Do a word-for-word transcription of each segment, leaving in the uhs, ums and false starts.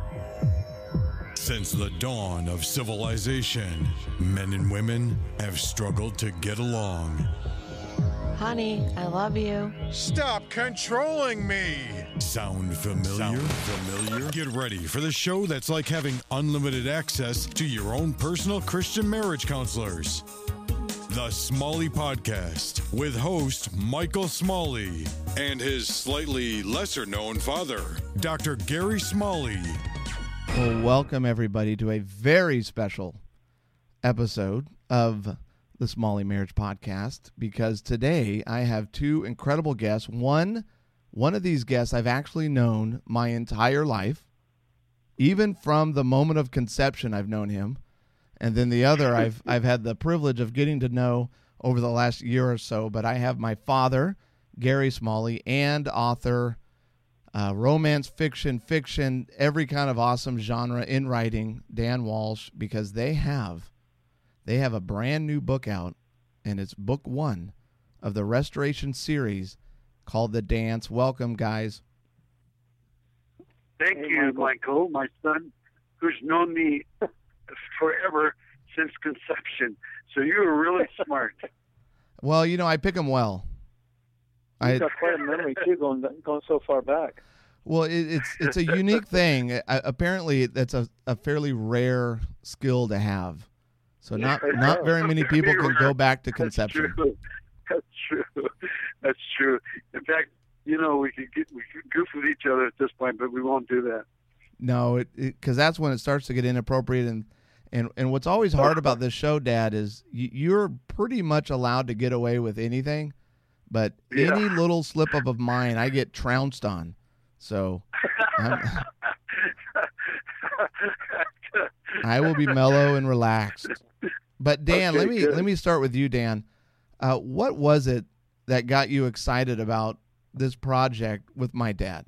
Since the dawn of civilization, men and women have struggled to get along. Honey, I love you. Stop controlling me! Sound familiar? Sound familiar? Get ready for the show that's like having unlimited access to your own personal Christian marriage counselors. The Smalley Podcast with host Michael Smalley and his slightly lesser-known father, Doctor Gary Smalley. Well, welcome everybody to a very special episode of the Smalley Marriage Podcast, because today I have two incredible guests. One, one of these guests I've actually known my entire life, even from the moment of conception I've known him, and then the other I've I've had the privilege of getting to know over the last year or so. But I have my father, Gary Smalley, and author. Uh, romance, fiction, fiction, every kind of awesome genre in writing, Dan Walsh, because they have, they have a brand new book out, and it's book one of the Restoration series called The Dance. Welcome, guys. Thank hey, you, Michael. Michael, my son, who's known me forever since conception. So you were really smart. Well, you know, I pick them well. You've got quite a memory, too, going going so far back. Well, it, it's it's a unique thing. I, apparently, that's a, a fairly rare skill to have. So not not very many people can go back to conception. That's true. That's true. That's true. In fact, you know, we could get, we could goof with each other at this point, but we won't do that. No, because that's when it starts to get inappropriate. And, and, and what's always hard about this show, Dad, is you, you're pretty much allowed to get away with anything. But yeah. any little slip up of mine, I get trounced on. So I'm, I will be mellow and relaxed. But Dan, okay, let me good. let me start with you, Dan. Uh, what was it that got you excited about this project with my dad?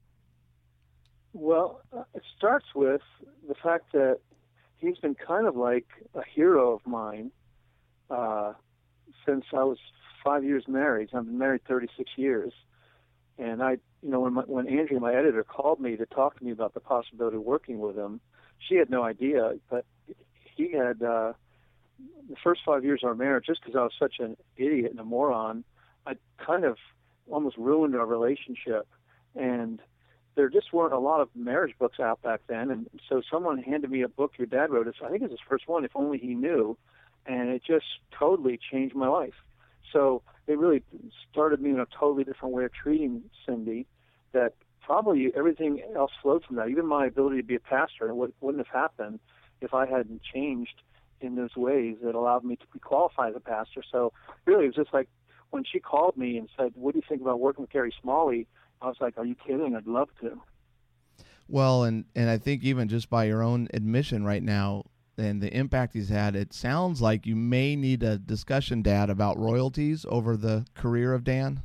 Well, uh, it starts with the fact that he's been kind of like a hero of mine uh, since I was five years married. I've been married thirty-six years. And I, you know, when my, when Andrea, my editor, called me to talk to me about the possibility of working with him, she had no idea, but he had, uh, the first five years of our marriage, just because I was such an idiot and a moron, I kind of almost ruined our relationship. And there just weren't a lot of marriage books out back then. And so someone handed me a book your dad wrote. I think it was his first one, If Only He Knew. And it just totally changed my life. So it really started me in a totally different way of treating Cindy, that probably everything else flowed from that. Even my ability to be a pastor wouldn't have happened if I hadn't changed in those ways that allowed me to be qualified as a pastor. So really, it was just like when she called me and said, "What do you think about working with Gary Smalley?" I was like, "Are you kidding? I'd love to." Well, and, and I think even just by your own admission right now, and the impact he's had, it sounds like you may need a discussion, Dad, about royalties over the career of Dan.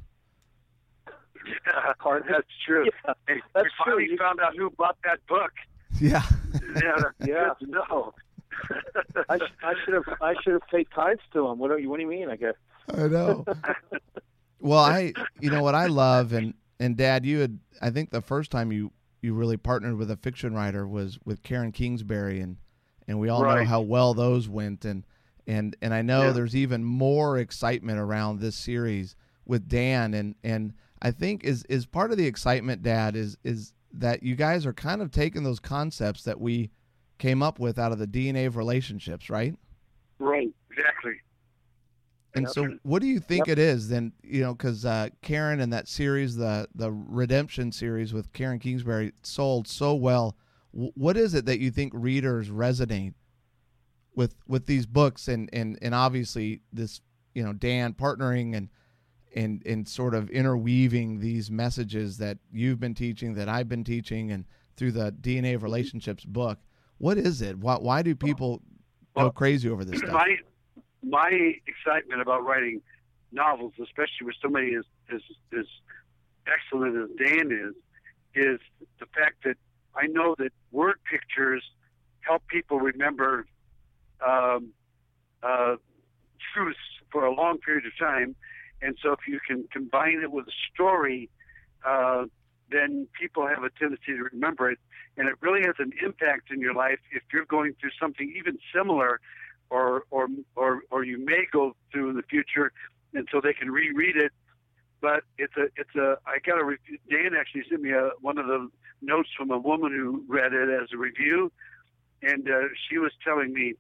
Yeah, that's true. Yeah, hey, that's we finally true. found out who bought that book. Yeah. Yeah, yeah. No. I, sh- I should have I should have paid tithes to him. What do you What do you mean? I guess. I know. Well, I you know what I love, and, and Dad, you had I think the first time you, you really partnered with a fiction writer was with Karen Kingsbury, and. And we all right. know how well those went. And and, and I know yeah. there's even more excitement around this series with Dan. And, and I think is, is part of the excitement, Dad, is is that you guys are kind of taking those concepts that we came up with out of the D N A of relationships, right? Right, exactly. And yep. so what do you think yep. it is then, you know, because uh, Karen and that series, the, the Redemption series with Karen Kingsbury sold so well. What is it that you think readers resonate with with these books, and, and, and obviously this, you know, Dan partnering and, and and sort of interweaving these messages that you've been teaching, that I've been teaching, and through the D N A of Relationships book? What is it? Why, why do people well, go crazy over this stuff? My, my excitement about writing novels, especially with somebody as, as, as excellent as Dan is, is the fact that I know that word pictures help people remember um, uh, truths for a long period of time. And so if you can combine it with a story, uh, then people have a tendency to remember it, and it really has an impact in your life if you're going through something even similar, or or or, or you may go through in the future, and so they can reread it. But it's a it's a I got a review. Dan actually sent me a, one of the notes from a woman who read it as a review, and uh, she was telling me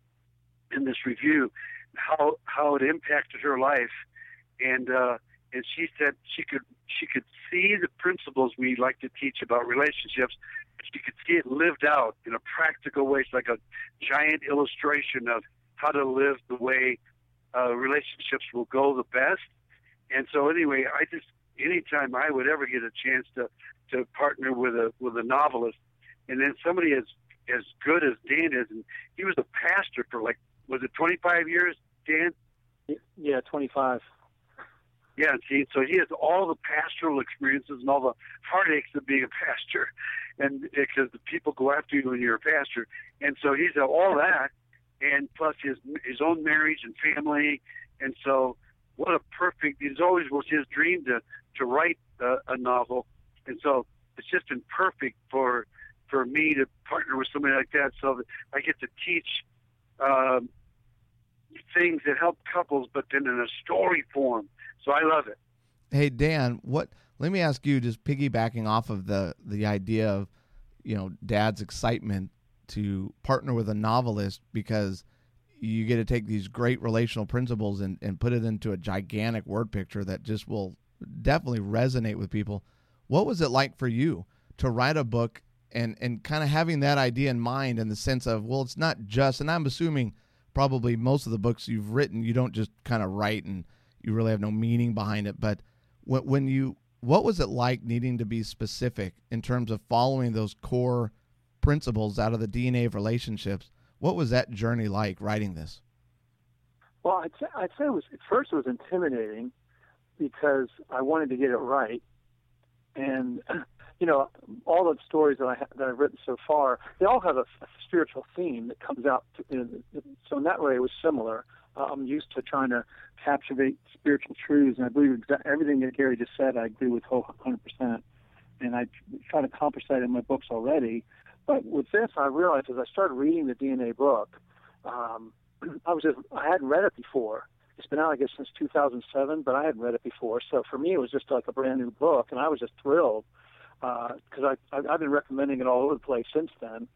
in this review how how it impacted her life, and uh, and she said she could she could see the principles we like to teach about relationships. She could see it lived out in a practical way. It's like a giant illustration of how to live the way uh, relationships will go the best. And so anyway, I just, anytime I would ever get a chance to, to partner with a with a novelist, and then somebody as as good as Dan is, and he was a pastor for like, was it twenty-five years, Dan? Yeah, twenty-five. Yeah, see, so he has all the pastoral experiences and all the heartaches of being a pastor, and because the people go after you when you're a pastor, and so he's all that, and plus his his own marriage and family, and so. What a perfect, it always was his dream to, to write uh, a novel. And so it's just been perfect for for me to partner with somebody like that, so that I get to teach um, things that help couples, but then in a story form. So I love it. Hey, Dan, what? Let me ask you, just piggybacking off of the, the idea of, you know, Dad's excitement to partner with a novelist, because you get to take these great relational principles and, and put it into a gigantic word picture that just will definitely resonate with people. What was it like for you to write a book and, and kind of having that idea in mind, in the sense of, well, it's not just, and I'm assuming probably most of the books you've written, you don't just kind of write and you really have no meaning behind it. But when, when you, what was it like needing to be specific in terms of following those core principles out of the D N A of relationships? What was that journey like writing this? Well, I'd say, I'd say it was, at first it was intimidating because I wanted to get it right. And, you know, all the stories that, I ha- that I've written so far, they all have a, a spiritual theme that comes out. To, you know, so in that way it was similar. Uh, I'm used to trying to captivate spiritual truths, and I believe exa- everything that Gary just said I agree with one hundred percent. And I try to accomplish that in my books already. But with this, I realized as I started reading the D N A book, um, I was just, I hadn't read it before. It's been out, I guess, since two thousand seven, but I hadn't read it before. So for me, it was just like a brand new book, and I was just thrilled because uh, I, I, I've been recommending it all over the place since then.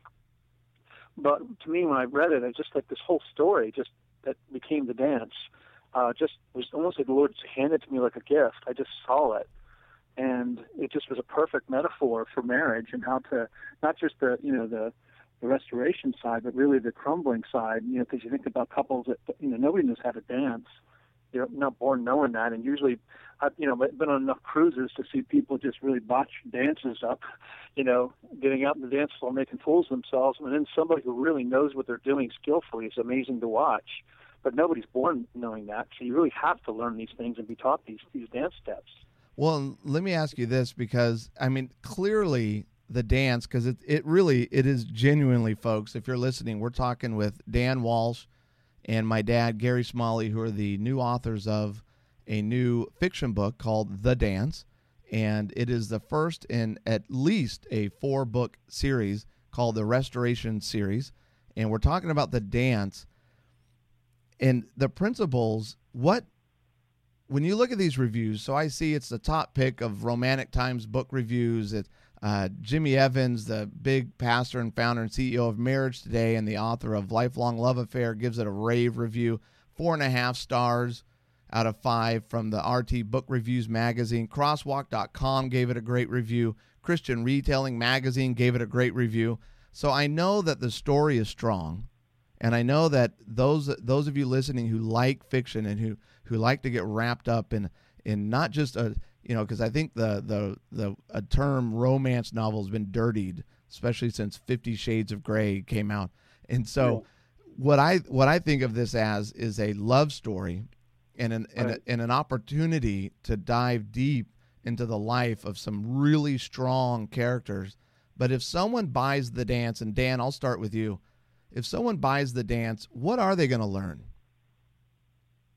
But to me, when I read it, it just like this whole story just that became the dance. Uh, just it was almost like the Lord handed it to me like a gift. I just saw it. And it just was a perfect metaphor for marriage and how to, not just the, you know, the, the restoration side, but really the crumbling side, you know, because you think about couples that, you know, nobody knows how to dance. You're not born knowing that. And usually, I've, you know, been on enough cruises to see people just really botch dances up, you know, getting out in the dance floor, making fools of themselves. And then somebody who really knows what they're doing skillfully is amazing to watch. But nobody's born knowing that. So you really have to learn these things and be taught these, these dance steps. Well, let me ask you this, because, I mean, clearly the dance, because it, it really, it is genuinely, folks, if you're listening, we're talking with Dan Walsh and my dad, Gary Smalley, who are the new authors of a new fiction book called The Dance, and it is the first in at least a four-book series called the Restoration Series, and we're talking about the dance and the principles. What When you look at these reviews, so I see it's the top pick of Romantic Times book reviews. It's uh, Jimmy Evans, the big pastor and founder and C E O of Marriage Today and the author of Lifelong Love Affair, gives it a rave review. Four and a half stars out of five from the R T Book Reviews magazine. Crosswalk dot com gave it a great review. Christian Retailing magazine gave it a great review. So I know that the story is strong. And I know that those those of you listening who like fiction and who, who like to get wrapped up in in not just a, you know, because I think the the the a term romance novel has been dirtied, especially since Fifty Shades of Grey came out. And so yeah. what I what I think of this as is a love story and an and, right. a, and an opportunity to dive deep into the life of some really strong characters. But if someone buys The Dance, and Dan, I'll start with you. If someone buys The Dance, what are they going to learn?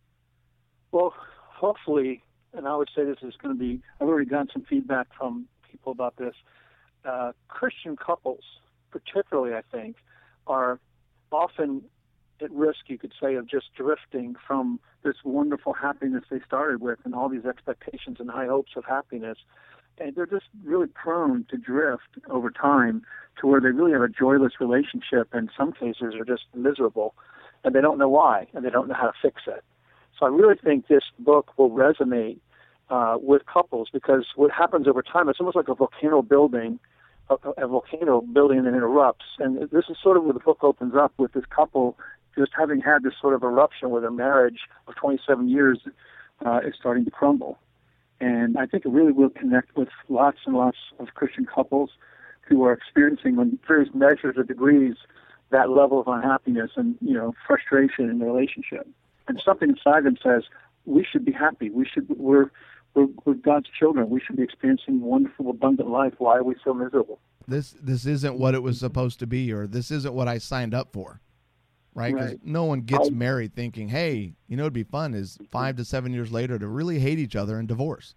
Well, hopefully, and I would say this is going to be, I've already gotten some feedback from people about this. Uh, Christian couples, particularly, I think, are often at risk, you could say, of just drifting from this wonderful happiness they started with and all these expectations and high hopes of happiness. And they're just really prone to drift over time to where they really have a joyless relationship, and in some cases are just miserable, and they don't know why, and they don't know how to fix it. So I really think this book will resonate uh, with couples, because what happens over time, it's almost like a volcano building, a, a volcano building that erupts. And this is sort of where the book opens up, with this couple just having had this sort of eruption where their marriage of twenty-seven years uh, is starting to crumble. And I think it really will connect with lots and lots of Christian couples who are experiencing, in various measures or degrees, that level of unhappiness and, you know, frustration in the relationship. And something inside them says, we should be happy. We should, we're, we're, we're God's children. We should be experiencing wonderful, abundant life. Why are we so miserable? This this isn't what it was supposed to be, or this isn't what I signed up for, right? Because Right. no one gets I- married thinking, hey, you know, it'd be fun is five to seven years later to really hate each other and divorce.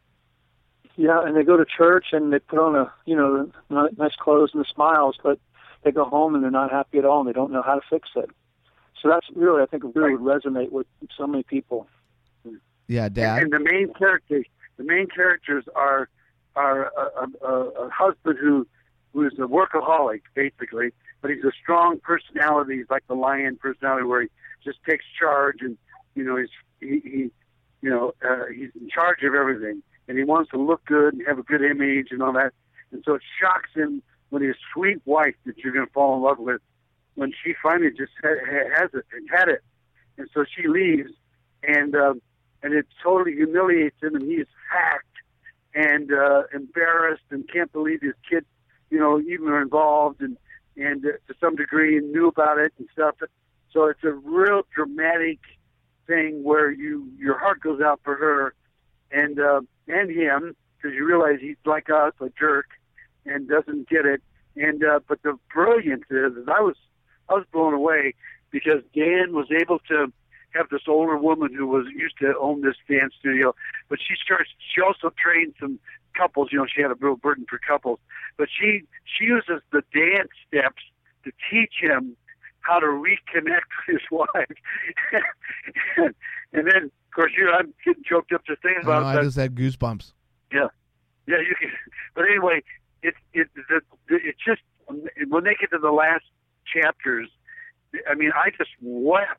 Yeah, and they go to church and they put on a, you know, nice clothes and the smiles, but they go home and they're not happy at all, and they don't know how to fix it. So that's really, I think, really would resonate with so many people. Yeah, Dad. And the main characters, the main characters are are a, a, a husband who who is a workaholic, basically, but he's a strong personality. He's like the lion personality, where he just takes charge, and you know, he's he, he you know uh, he's in charge of everything, and he wants to look good and have a good image and all that. And so it shocks him when his sweet wife that you're going to fall in love with, when she finally just ha- has it and had it, and so she leaves, and uh, and it totally humiliates him, and he is hacked and uh, embarrassed and can't believe his kids, you know, even are involved and and uh, to some degree knew about it and stuff. So it's a real dramatic thing where you your heart goes out for her and uh, and him, because you realize he's like us, a jerk, and doesn't get it. And uh, but the brilliance is, is I was I was blown away, because Dan was able to have this older woman who was used to own this dance studio, but she starts. She also trained some couples. You know, she had a real burden for couples, but she she uses the dance steps to teach him how to reconnect with his wife. and, and then, of course, you know, I'm getting choked up just thinking I, know, about it. I just had goosebumps. Yeah, yeah, you can. But anyway, it it the, the, it just when they get to the last chapters, I mean, I just wept,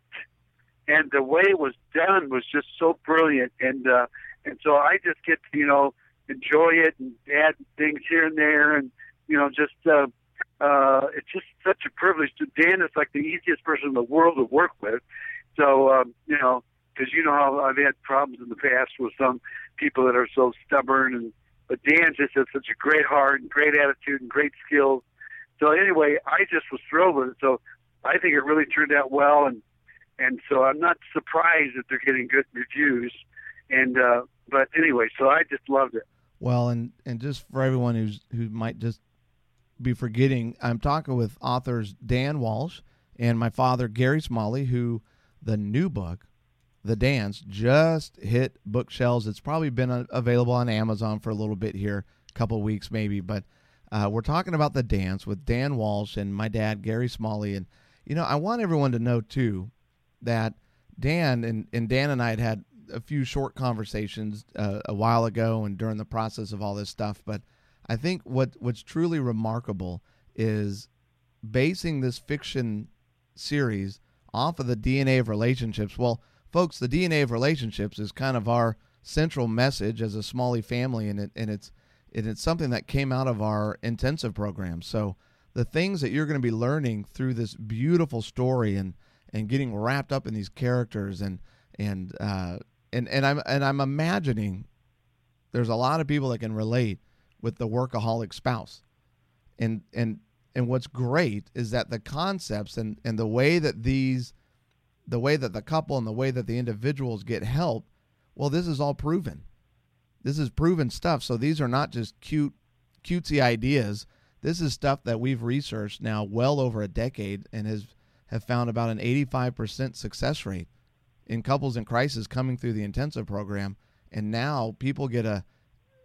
and the way it was done was just so brilliant, and uh, and so I just get to, you know, enjoy it and add things here and there, and you know, just uh, uh, it's just such a privilege. To Dan is like the easiest person in the world to work with, so um, you know, because you know how I've had problems in the past with some people that are so stubborn, and but Dan just has such a great heart and great attitude and great skills. So anyway, I just was thrilled with it. So I think it really turned out well, and and so I'm not surprised that they're getting good reviews. And uh, but anyway, so I just loved it. Well, and, and just for everyone who's who might just be forgetting, I'm talking with authors Dan Walsh and my father, Gary Smalley, who the new book, The Dance, just hit bookshelves. It's probably been uh, available on Amazon for a little bit here, a couple weeks maybe, but uh, we're talking about The Dance with Dan Walsh and my dad, Gary Smalley. And, you know, I want everyone to know, too, that Dan and, and Dan and I had had a few short conversations uh, a while ago and during the process of all this stuff, but I think what what's truly remarkable is basing this fiction series off of the D N A of relationships. Well, folks, the D N A of relationships is kind of our central message as a Smalley family, and it and it's and it's something that came out of our intensive program. So the things that you're going to be learning through this beautiful story and and getting wrapped up in these characters and and uh, and and I'm and I'm imagining there's a lot of people that can relate with the workaholic spouse, and and and what's great is that the concepts and and the way that these the way that the couple and the way that the individuals get help, well, this is all proven. This is proven stuff. So these are not just cute cutesy ideas. This is stuff that we've researched now well over a decade and has have found about an eighty-five percent success rate in couples in crisis coming through the intensive program. And now people get a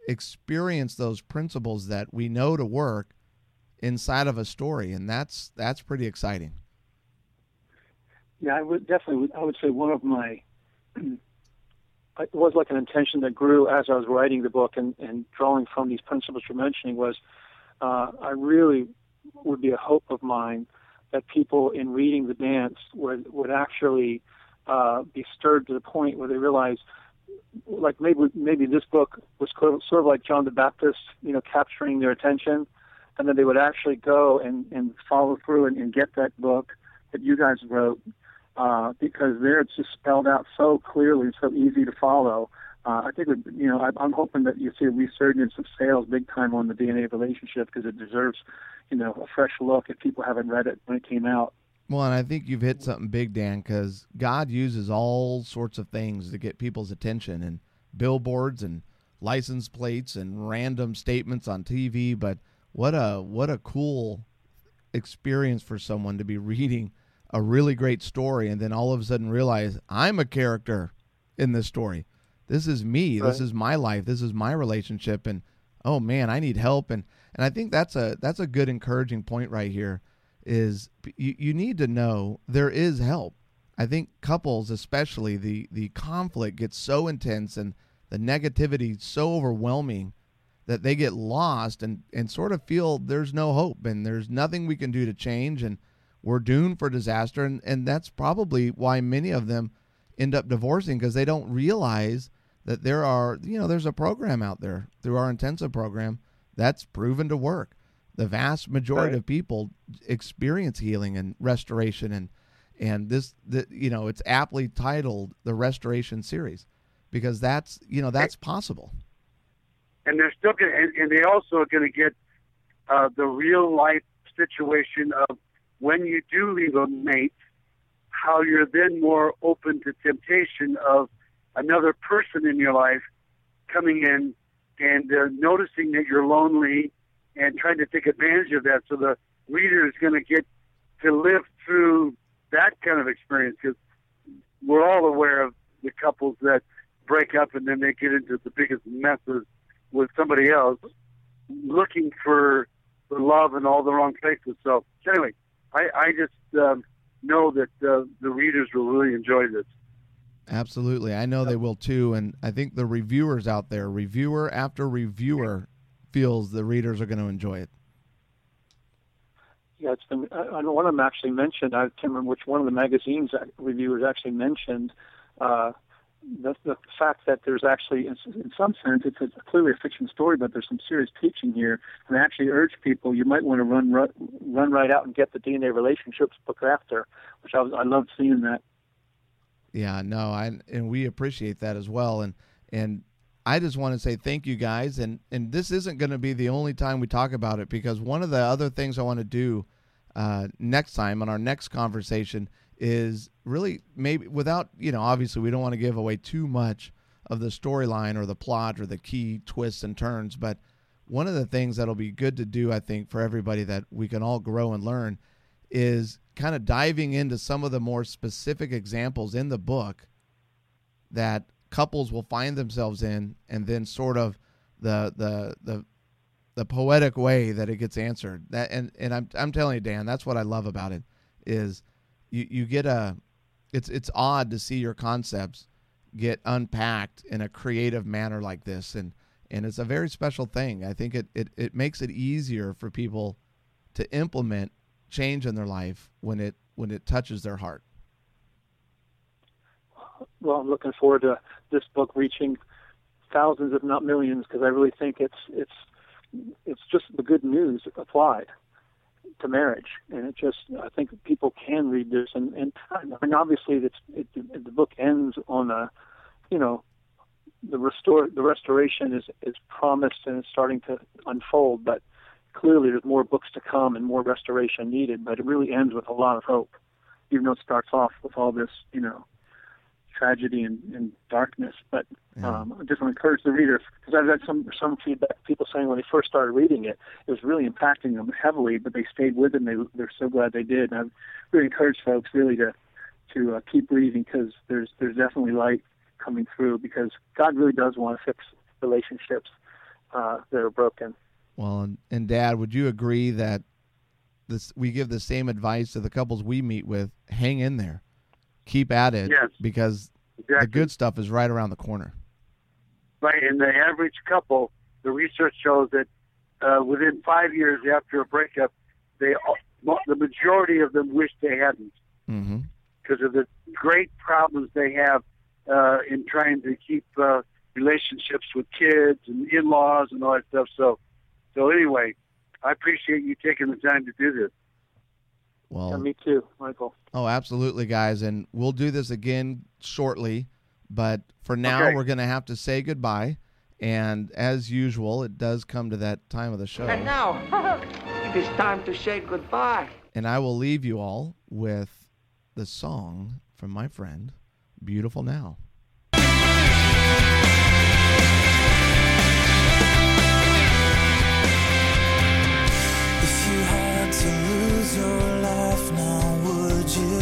experience those principles that we know to work inside of a story, and that's that's pretty exciting. Yeah, I would definitely. I would say one of my it was like an intention that grew as I was writing the book and, and drawing from these principles you're mentioning was uh, I really would be a hope of mine that people in reading the dance would would actually uh, be stirred to the point where they realize, like maybe maybe this book was sort of like John the Baptist, you know, capturing their attention, and then they would actually go and, and follow through and, and get that book that you guys wrote, uh, because there it's just spelled out so clearly and so easy to follow. Uh, I think, that, you know, I, I'm hoping that you see a resurgence of sales big time on the D N A relationship because it deserves, you know, a fresh look if people haven't read it when it came out. Well, and I think you've hit something big, Dan, because God uses all sorts of things to get people's attention, and billboards and license plates and random statements on T V. But what a what a cool experience for someone to be reading a really great story and then all of a sudden realize I'm a character in this story. This is me. Right. This is my life. This is my relationship. And oh man, I need help. And and I think that's a that's a good encouraging point right here. Is you, you need to know there is help. I think couples, especially, the, the conflict gets so intense and the negativity so overwhelming that they get lost and, and sort of feel there's no hope and there's nothing we can do to change and we're doomed for disaster. And, and that's probably why many of them end up divorcing, because they don't realize that there are, you know, there's a program out there through our intensive program that's proven to work. The vast majority right. of people experience healing and restoration, and and this, the, you know, it's aptly titled the Restoration Series because that's, you know, that's possible. And they're still going, and, and they also are going to get uh, the real life situation of when you do leave a mate, how you're then more open to temptation of another person in your life coming in and uh, noticing that you're lonely and trying to take advantage of that. So the reader is going to get to live through that kind of experience, because we're all aware of the couples that break up and then they get into the biggest messes with somebody else looking for, for love in all the wrong places. So anyway, I, I just um, know that uh, the readers will really enjoy this. Absolutely. I know they will too. And I think the reviewers out there, reviewer after reviewer, feels the readers are going to enjoy it. Yeah, it's been, I, I know one of them actually mentioned, I can't remember which one of the magazines reviewers actually mentioned, uh, the, the fact that there's actually, in, in some sense, it's a, clearly a fiction story, but there's some serious teaching here. And I actually urge people, you might want to run run, run right out and get the D N A Relationships book after, which I was, I loved seeing that. Yeah, no, I and we appreciate that as well. And and I just want to say thank you guys. And, and this isn't going to be the only time we talk about it, because one of the other things I want to do uh, next time on our next conversation is really maybe without, you know, obviously we don't want to give away too much of the storyline or the plot or the key twists and turns. But one of the things that'll be good to do, I think, for everybody that we can all grow and learn is kind of diving into some of the more specific examples in the book that couples will find themselves in, and then sort of the the the the poetic way that it gets answered. That and, and I'm I'm telling you, Dan, that's what I love about it, is you, you get a it's it's odd to see your concepts get unpacked in a creative manner like this, and and it's a very special thing. I think it it, it makes it easier for people to implement change in their life when it when it touches their heart. Well, I'm looking forward to this book reaching thousands, if not millions, because I really think it's it's it's just the good news applied to marriage, and it just I think people can read this, and and, and obviously it's it, it, the book ends on a, you know, the restore the restoration is is promised and it's starting to unfold, but clearly there's more books to come and more restoration needed. But it really ends with a lot of hope, even though it starts off with all this, you know, tragedy and, and darkness. But um, I just want to encourage the reader, because I've had some some feedback, people saying when they first started reading it, it was really impacting them heavily, but they stayed with it, and they, they're so glad they did. And I've really encouraged folks really to to uh, keep reading, because there's there's definitely light coming through, because God really does want to fix relationships, uh, that are broken. Well, and, and Dad, would you agree that this we give the same advice to the couples we meet with? Hang in there, keep at it, Yes, because exactly. the good stuff is right around the corner. Right, and the average couple, the research shows that uh, within five years after a breakup, they the majority of them wish they hadn't, Mm-hmm. because of the great problems they have uh, in trying to keep uh, relationships with kids and in-laws and all that stuff. So, so anyway, I appreciate you taking the time to do this. Well, Yeah, me too, Michael. oh, absolutely, guys, and we'll do this again shortly. But for now, Okay. we're going to have to say goodbye. And as usual, it does come to that time of the show. And now, it is time to say goodbye. And I will leave you all with the song from my friend, Beautiful Now. If you had to lose your life now, would you